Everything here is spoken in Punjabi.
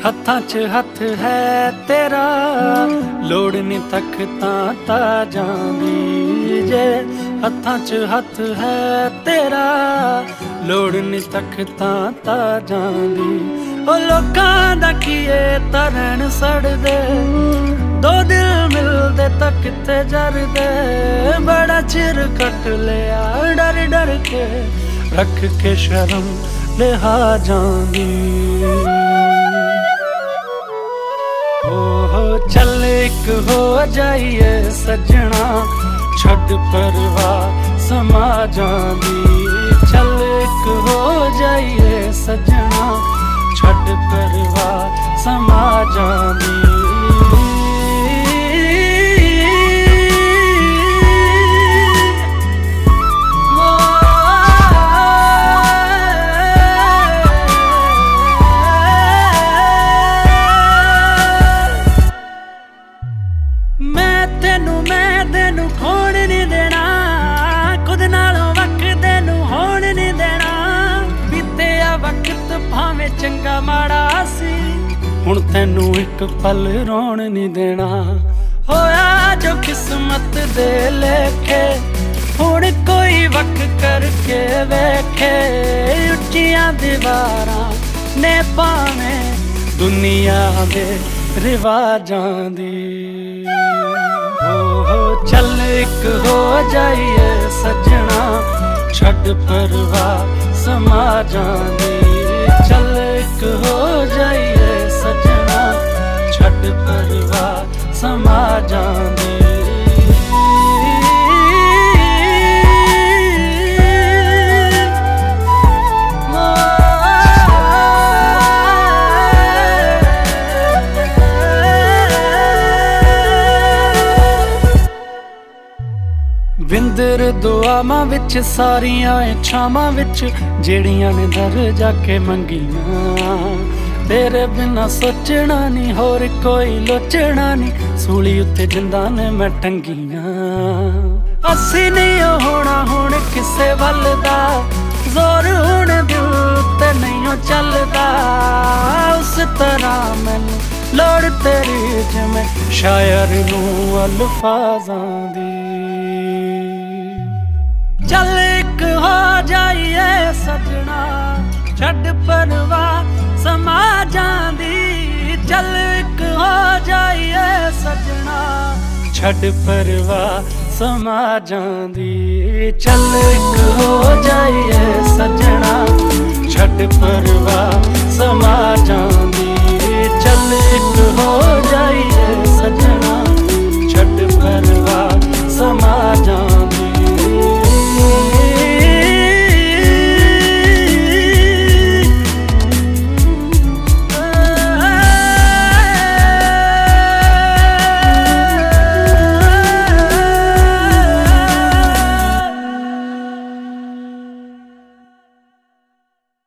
ਹੱਥਾਂ 'ਚ ਹੱਥ ਹੈ ਤੇਰਾ, ਲੋੜ ਨੀ ਤਖਤਾਂ ਤਾਜਾਂ ਦੀ। ਜੇ ਹੱਥਾਂ 'ਚ ਹੱਥ ਹੈ ਤੇਰਾ, ਲੋੜ ਨੀ ਤਖਤਾਂ ਤਾਜਾਂ ਦੀ। ਉਹ ਲੋਕਾਂ ਦਾ ਕੀਏ ਤਰਣ ਸੜਦੇ, ਦੋ ਦਿਲ ਮਿਲਦੇ ਤਾਂ ਕਿੱਥੇ ਜਰਦੇ। ਬੜਾ ਚਿਰ ਕੱਟ ਲਿਆ ਡਰ ਡਰ ਕੇ, ਰੱਖ ਕੇ ਸ਼ਰਮ ਲਿਹਾਜ਼ਾਂ ਦੀ। ਚੱਲ ਇੱਕ ਹੋ ਜਾਈਏ ਸੱਜਣਾ, ਛੱਡ ਪਰਵਾਹ ਸਮਾਜਾਂ ਦੀ। ਚੱਲ ਇੱਕ ਹੋ ਜਾਈਏ ਸੱਜਣਾ, ਛੱਡ ਪਰਵਾਹ ਸਮਾਜਾਂ ਦੀ। ਮੈਂ ਤੈਨੂੰ ਖੋਣ ਨੀ ਦੇਣਾ, ਖੁਦ ਨਾਲੋਂ ਵਕਤ ਨੂੰ ਹੋਣ ਨੀ ਦੇਣਾ। ਬੀਤਿਆ ਵਕਤ ਭਾਵੇਂ ਚੰਗਾ ਮਾੜਾ ਸੀ, ਹੁਣ ਤੈਨੂੰ ਇੱਕ ਪਲ ਰੋਣ ਨੀ ਦੇਣਾ। ਹੋਇਆ ਜੋ ਕਿਸਮਤ ਦੇ ਲੇਖੇ, ਹੁਣ ਕੋਈ ਵਕ ਕਰਕੇ ਵੇਖੇ। ਉੱਚੀਆਂ ਦੀਵਾਰਾਂ ਨੇ ਭਾਵੇਂ ਦੁਨੀਆ ਦੇ ਰਿਵਾਜਾਂ ਦੀ। ਚੱਲ ਇੱਕ ਹੋ ਜਾਈਏ ਸੱਜਣਾ, ਛੱਡ ਪਰਵਾਹ ਸਮਾਜਾਂ ਦੀ। ਚੱਲ ਇੱਕ ਹੋ ਜਾਈਏ ਸੱਜਣਾ, ਛੱਡ ਪਰਵਾਹ ਸਮਾਜਾਂ ਦੀ। ਵਿੰਦਰ ਦੁਆਵਾਂ ਵਿੱਚ, ਸਾਰੀਆਂ ਇੱਛਾਵਾਂ ਵਿੱਚ, ਜਿਹੜੀਆਂ ਨੇ ਦਰ ਜਾ ਕੇ ਮੰਗੀਆਂ। ਤੇਰੇ ਬਿਨਾ ਸੋਚਣਾ ਨੀ, ਹੋਰ ਕੋਈ ਲੋਚਣਾ ਨੀ, ਸੂਲੀ ਉੱਤੇ ਜਿੰਦਾਂ ਨੇ ਮੈਂ ਟੰਗੀਆਂ। ਅਸੀਂ ਨਹੀਂ ਹੋਣਾ ਹੁਣ ਕਿਸੇ ਵੱਲ ਦਾ, ਜ਼ੋਰ ਹੁਣ ਦਿਲ ਤੇ ਨਹੀਂ ਚੱਲਦਾ। ਉਸ ਤਰ੍ਹਾਂ ਮੈਨੂੰ ਲੋੜ ਤੇਰੀ, ਜਿਵੇਂ ਸ਼ਾਇਰ ਨੂੰ ਅਲਫਾਜ਼ਾਂ ਦੀ। ਚੱਲ ਇੱਕ ਹੋ ਜਾਈਏ ਸੱਜਣਾ, ਛੱਡ ਪਰਵਾਹ ਸਮਾਜਾਂ ਦੀ। ਚੱਲ ਇੱਕ ਹੋ ਜਾਈਏ ਸੱਜਣਾ, ਛੱਡ ਪਰਵਾਹ ਸਮਾਜਾਂ ਦੀ। ਚੱਲ ਇੱਕ ਹੋ ਜਾਈਏ ਸੱਜਣਾ, ਛੱਡ ਪਰਵਾਹ ਸਮਾਜਾਂ ਦੀ। ਚੱਲ ਇੱਕ ਹੋ ਜਾਈਏ